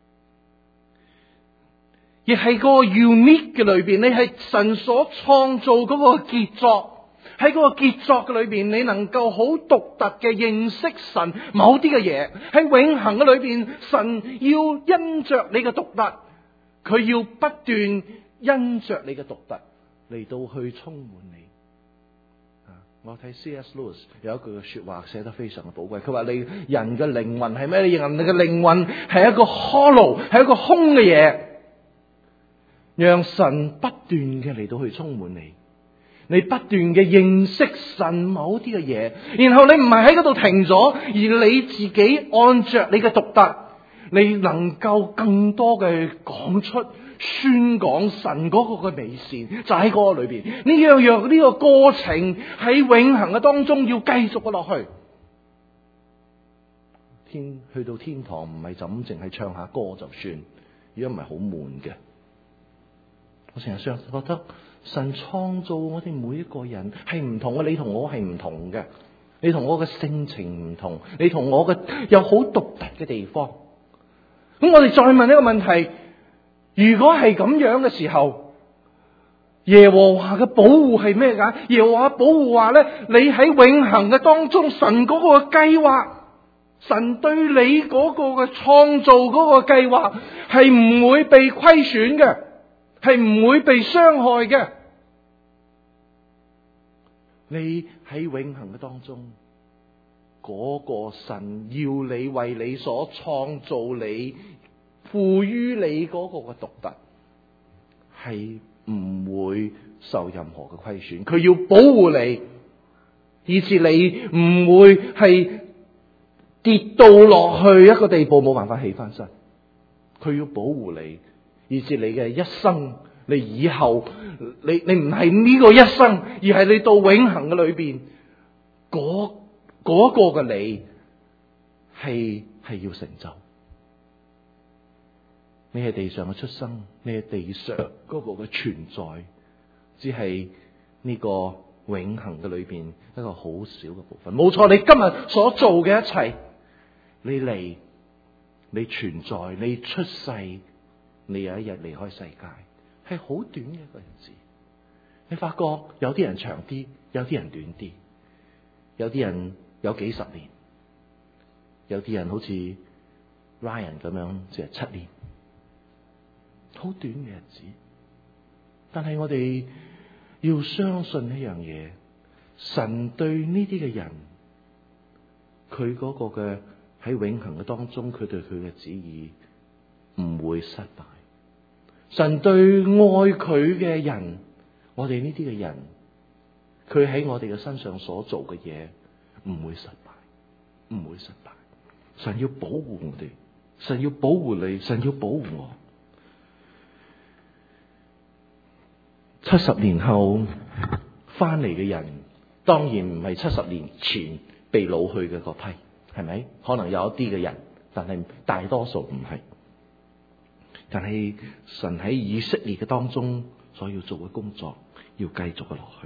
亦係嗰個 unique 嘅裏邊，你係神所創造嗰個傑作。喺嗰個傑作嘅裏邊，你能夠好獨特嘅認識神某啲嘅嘢。喺永恆嘅裏邊，神要因着你嘅獨特，佢要不斷因着你嘅獨特嚟到去充滿你。啊，我睇 C S Lewis 有一句嘅說話寫得非常嘅寶貴，佢話你人嘅靈魂係咩？你人嘅靈魂係一個 hollow， 係一個空嘅嘢，讓神不斷嘅嚟到去充滿你。你不斷嘅認識神某啲嘅嘢，然後你唔係喺嗰度停咗，而你自己按着你嘅獨特，你能夠更多嘅講出宣講神嗰個嘅美善，就喺嗰個裏邊。呢樣樣呢個過程喺永恆嘅當中要繼續嘅落去。天去到天堂唔係就咁淨係唱下歌就算，如果唔係好悶嘅。我成日想覺得。神創造我哋每一個人係唔同嘅，你同我係唔同嘅，你同我嘅性情唔同，你同我嘅有好獨特嘅地方。咁我哋再問一個問題：如果係咁樣嘅時候，耶和華嘅保護係咩㗎？耶和華保護話咧，你喺永恆嘅當中，神嗰個計劃，神對你嗰個嘅創造嗰個計劃係唔會被虧損嘅。係唔會被傷害嘅。你喺永恆嘅當中，嗰個神要你為你所創造你，賦予你嗰個嘅獨特，係唔會受任何嘅虧損。佢要保護你，以致你唔會係跌到落去一個地步，冇辦法起翻身。佢要保護你。以至你嘅一生，你以後，你你唔係呢個一生，而係你到永恆嘅裏邊，嗰嗰個嘅你係係要成就。你係地上嘅出生，你係地上嗰個嘅存在，只係呢個永恆嘅裏邊一個好少嘅部分。冇錯，你今日所做嘅一切，你嚟，你存在，你出世。 你有一日離開世界，係好短嘅一個日子。你發覺有啲人長啲，有啲人短啲，有啲人有幾十年，有啲人好似 Ryan 咁樣，即係七年，好短嘅日子。但係我哋要相信一樣嘢，神對呢啲嘅人，佢嗰個嘅喺永恆嘅當中，佢對佢嘅旨意唔會失敗。神對愛佢嘅人，我哋呢啲嘅人，佢喺我哋嘅身上所做嘅嘢唔會失敗，唔會失敗。神要保護我哋，神要保護你，神要保護我。七十年後翻嚟嘅人，當然唔係七十年前被擄去嘅嗰批，係咪？可能有一啲嘅人，但係大多數唔係。但係神喺以色列嘅當中所要做嘅工作，要繼續嘅落去。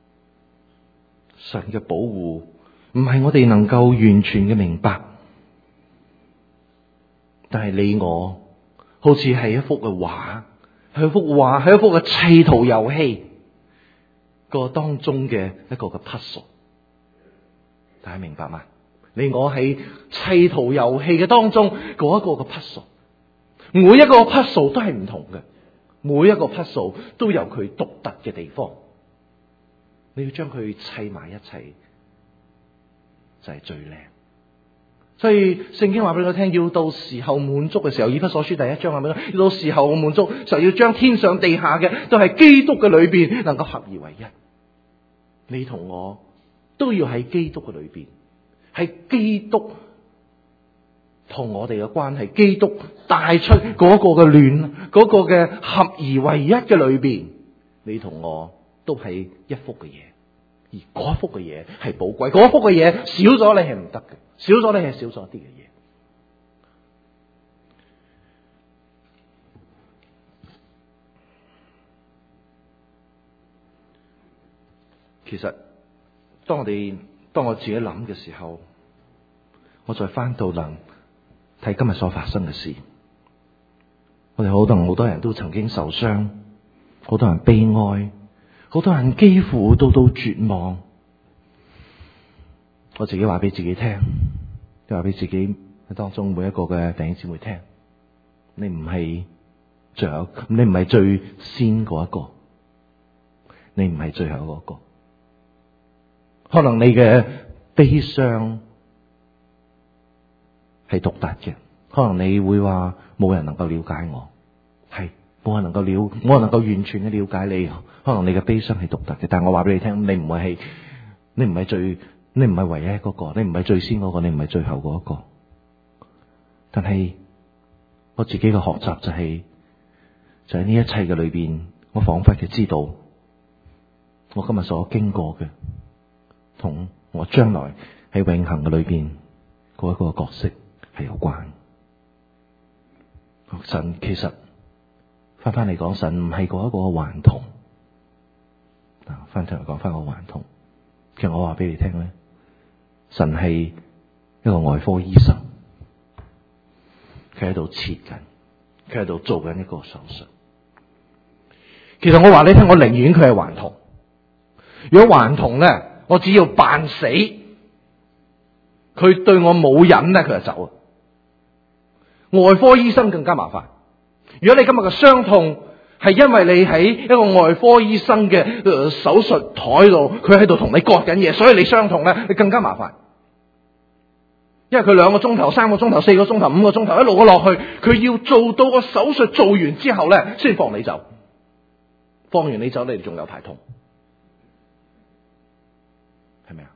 神嘅保護唔係我哋能夠完全嘅明白，但係你我好似係一幅嘅畫，係一幅畫，係一幅嘅砌圖遊戲個當中嘅一個嘅 puzzle。大家明白嗎？你我喺砌圖遊戲嘅當中嗰一個嘅 puzzle。每一個 puzzle 都係唔同嘅，每一個 puzzle 都有佢獨特嘅地方。你要將佢砌埋一齊，就係最靚。所以聖經話俾我聽，要到時候滿足嘅時候，以弗所書第一章話俾我聽，要到時候滿足，就要將天上地下嘅都係基督嘅裏邊能夠合而為一。你同我都要喺基督嘅裏邊，喺基督同我哋嘅關係，基督帶出嗰個嘅亂，嗰個嘅合而為一嘅裏邊，你同我都係一幅嘅嘢，而嗰幅嘅嘢係寶貴，嗰幅嘅嘢少咗你係唔得嘅，少咗你係少咗啲嘅嘢。其實當我哋當我自己諗嘅時候，我再翻到諗睇今日所發生嘅事，我哋好多好多人都曾經受傷，好多人悲哀，好多人幾乎到到絕望。我自己話俾自己聽，都話俾自己喺當中每一個嘅弟兄姊妹聽，你唔係最後，你唔係最先嗰一個，你唔係最後嗰個。可能你嘅悲傷係獨特嘅，可能你會話冇人能夠了解我，係冇人能夠了，冇人能夠完全嘅了解你。可能你嘅悲傷係獨特嘅，但係我話俾你聽，你唔會係，你唔係最，你唔係唯一嗰個，你唔係最先嗰個，你唔係最後嗰個。但係我自己嘅學習就係，就喺呢一切嘅裏邊，我仿佛嘅知道，我今日所經過嘅，同我將來喺永恆嘅裏邊嗰一個角色係有關。神其實翻翻嚟講，神唔係嗰一個頑童。嗱，翻頭嚟講翻個頑童，其實我話俾你聽咧，神係一個外科醫生，佢喺度切緊，佢喺度做緊一個手術。其實我話你聽，我寧願佢係頑童。如果頑童咧，我只要扮死，佢對我冇癮咧，佢就走。外科醫生更加麻煩。如果你今日嘅傷痛係因為你喺一個外科醫生嘅、呃、手術台度，佢喺度同你割緊嘢，所以你傷痛咧，你更加麻煩。因為佢兩個鐘頭、三個鐘頭、四個鐘頭、五個鐘頭一路嘅落去，佢要做到個手術做完之後咧，先放你走。放完你走，你仲有排痛，係咪啊？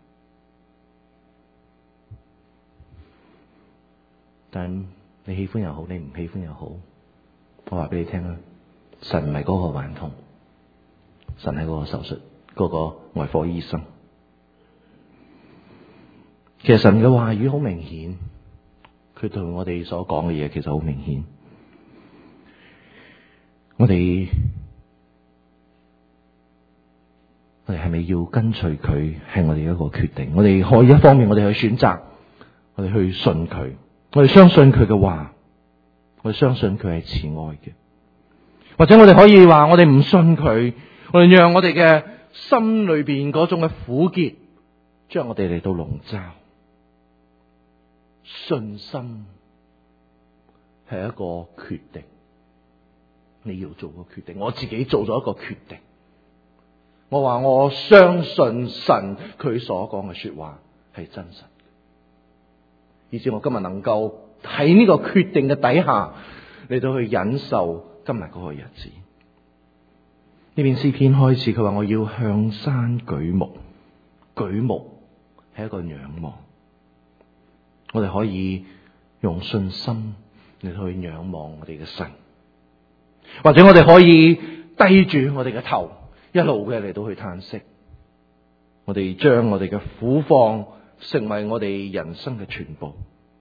但你喜歡又好，你唔喜歡又好，我話俾你聽啦，神唔係嗰個頑童，神係嗰個手術嗰個外科醫生。其實神嘅話語好明顯，佢對我哋所講嘅嘢其實好明顯。我哋我哋係咪要跟隨佢，係我哋一個決定。我哋可以一方面我哋去選擇，我哋去信佢，我哋相信佢嘅話，我哋相信佢係慈愛嘅。 或者我哋可以話我哋唔信佢，我哋讓我哋嘅心裏邊嗰種嘅苦結將我哋嚟到籠罩。信心係一個決定，你要做個決定。我自己做咗一個決定，我話我相信神佢所講嘅說話係真實，以至我今日能夠喺呢個決定嘅底下嚟到去忍受今日嗰個日子。呢篇詩篇開始，佢話我要向山舉目，舉目係一個仰望。我哋可以用信心嚟去仰望我哋嘅神，或者我哋可以低住我哋嘅頭，一路嘅嚟到去嘆息。我哋將我哋嘅苦況成為我哋人生嘅全部。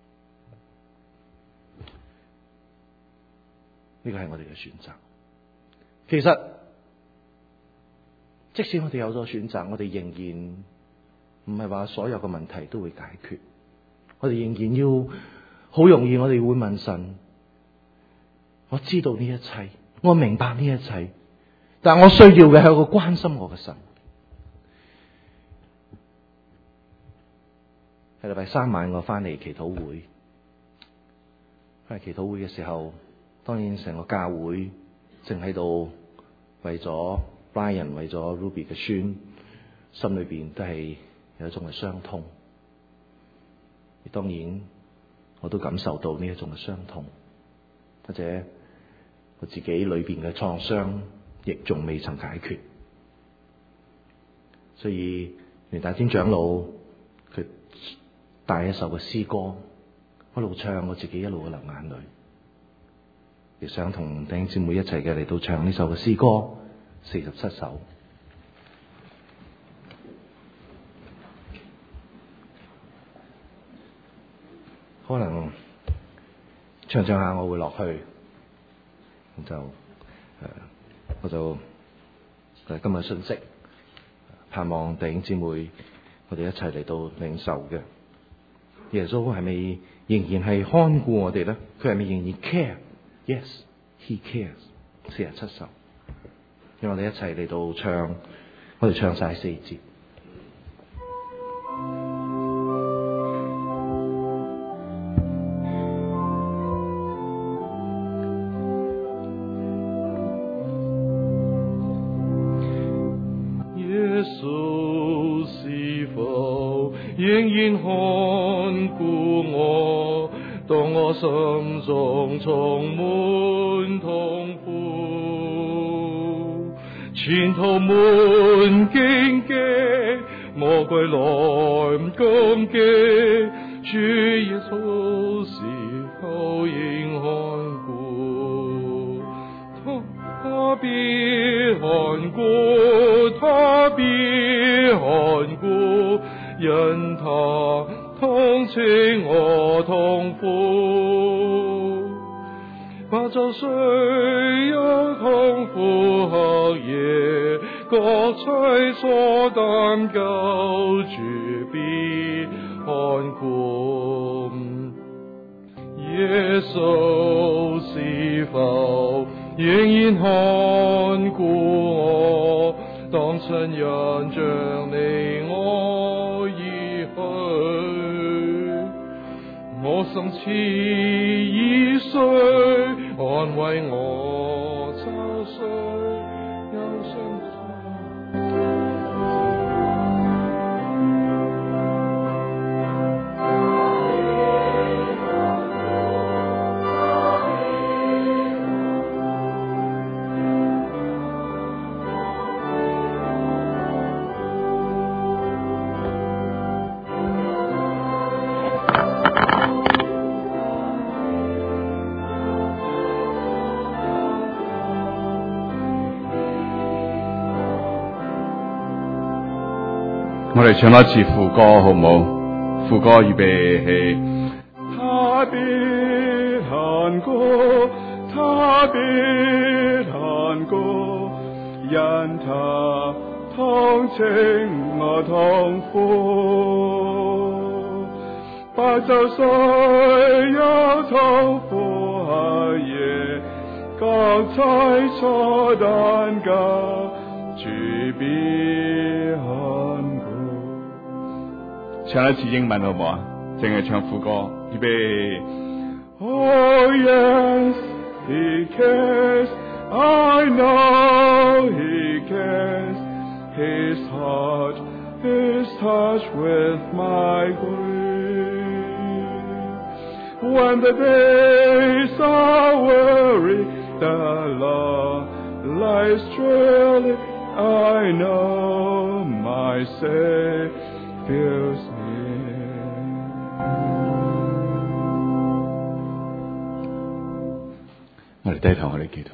呢個係我哋嘅選擇。其實即使我哋有咗選擇，我哋仍然唔係話所有嘅問題都會解決。我哋仍然要好容易，我哋會問神：我知道呢一切，我明白呢一切，但我需要嘅係一個關心我嘅神。喺禮拜三晚我翻嚟祈禱會，翻嚟祈禱會嘅時候，當然成個教會正喺度為咗 Brian 為咗 Ruby 嘅孫，心裏邊都係有一種嘅傷痛。當然我都感受到呢一種嘅傷痛，或者我自己裏邊嘅創傷亦仲未曾解決。所以袁大天長老佢帶一首嘅詩歌，一路唱，我自己一路嘅流眼淚，亦想同弟兄姊妹一齊嘅嚟到唱呢首嘅詩歌四十七首。可能唱唱下我會落去，咁就誒、呃，我就誒今日信息，盼望弟兄姊妹我哋一齊嚟到領受嘅。耶穌係咪仍然係看顧我哋咧？佢係咪仍然 care？Yes, he cares。四十七首，讓我哋一齊嚟到唱，我哋唱晒四節。 心中充滿痛苦，前途滿荊棘，魔鬼來攻擊，主耶穌是否應看顧？他必看顧，他必看顧，因他同情我痛苦，白晝雖有痛苦黑夜，各取所擔救主必看顧。耶穌是否仍然看顧我？當親人將離我而去，我心似已碎，安慰我周歲，有信心。我哋唱一次副歌好唔好？副歌預備起。他必看顧，他必看顧，因他同情我痛苦。白晝雖有痛苦黑夜， 各在初但家主必看顧。唱一次英文好唔好啊？淨係唱副歌，預備。Oh yes, he cares. I know he cares. His heart is touched with my grief. When the days are weary, the Lord lies truly. I know my Savior's near. 我哋低頭，我哋祈禱。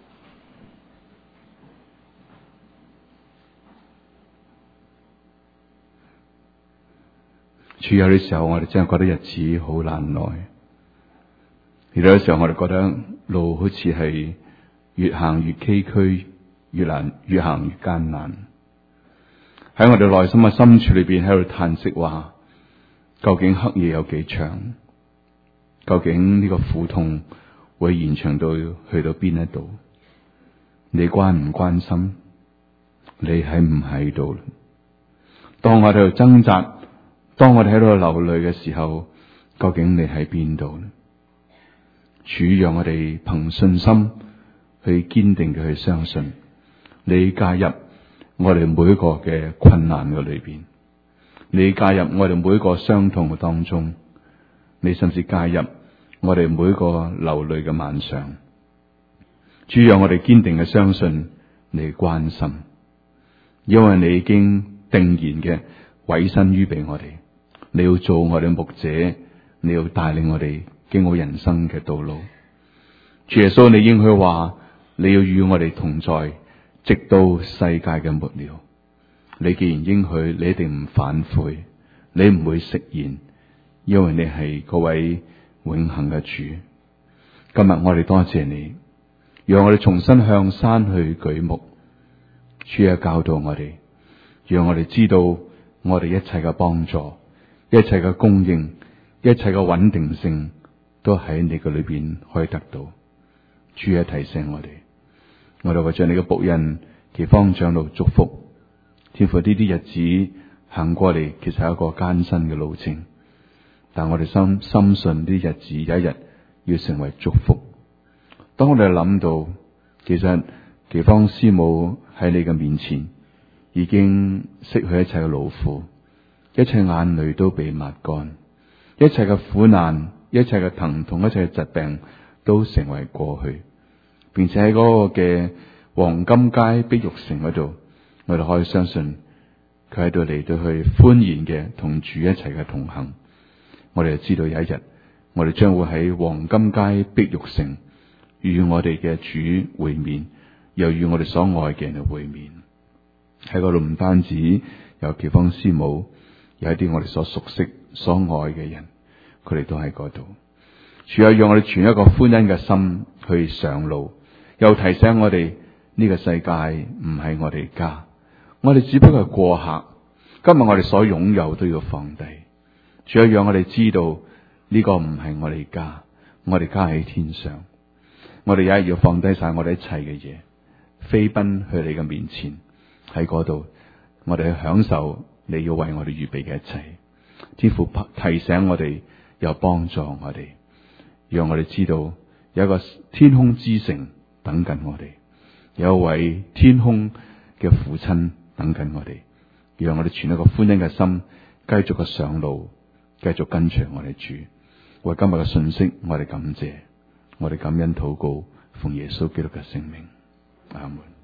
主，有啲時候我哋真係覺得日子好難耐，而有啲時候我哋覺得路好似係越行越崎嶇，越難越行越艱難。喺我哋內心嘅深處裏邊喺度嘆息話，究竟黑夜有幾長？究竟呢個苦痛會延長到去到邊一度？你關唔關心？你喺唔喺度？當我哋喺度掙扎，當我哋喺度流淚嘅時候，究竟你喺邊度？主，讓我哋憑信心去堅定嘅去相信，你介入我哋每一個嘅困難嘅裏邊，你介入我哋每一個傷痛嘅當中，你甚至介入我哋每一個流淚嘅晚上。主，讓我哋堅定嘅相信你關心，因為你已經定然嘅委身於俾我哋。你要做我哋牧者，你要帶領我哋經過人生嘅道路。主耶穌，你應許話你要與我哋同在，直到世界嘅末了。你既然應許，你一定唔反悔，你唔會食言，因為你係嗰位永恆嘅主。今日我哋多謝你，讓我哋重新向山去舉目。主啊，教導我哋，讓我哋知道我哋一切嘅幫助，一切嘅供應，一切嘅穩定性都喺你嘅裏邊可以得到。主啊，提醒我哋，我哋為着你嘅僕人其方長老祝福。天父，呢啲日子行過嚟，其實係一個艱辛嘅路程，但我哋深深信呢啲日子有一日要成為祝福。當我哋諗到，其實其方師母喺你嘅面前已經失去一切嘅勞苦，一切眼淚都被抹乾，一切嘅苦難，一切嘅疼痛，一切嘅疾病都成為過去，並且喺嗰個嘅黃金街碧玉城嗰度，我哋可以相信佢喺度嚟到去歡然嘅同主一齊嘅同行。我哋就知道有一日，我哋將會喺黃金街碧玉城與我哋嘅主會面，又與我哋所愛嘅人會面。喺嗰度唔單止有其方師母，有一啲我哋所熟悉、所愛嘅人，佢哋都喺嗰度。主啊，讓我哋存一個歡欣嘅心去上路，又提醒我哋呢個世界唔係我哋家，我哋只不過係過客。今日我哋所擁有都要放低。主啊，讓我哋知道呢個唔係我哋家，我哋家喺天上。我哋也要放低晒我哋一切嘅嘢，飛奔去你嘅面前，喺嗰度我哋去享受你要為我哋預備嘅一切。天父提醒我哋，又幫助我哋，讓我哋知道有一個天空之城等緊我哋，有一位天空嘅父親等緊我哋，讓我哋存一個歡欣嘅心，繼續嘅上路，繼續跟隨我哋主。為今日嘅信息，我哋感謝，我哋感恩禱告，奉耶穌基督嘅聖名，阿門。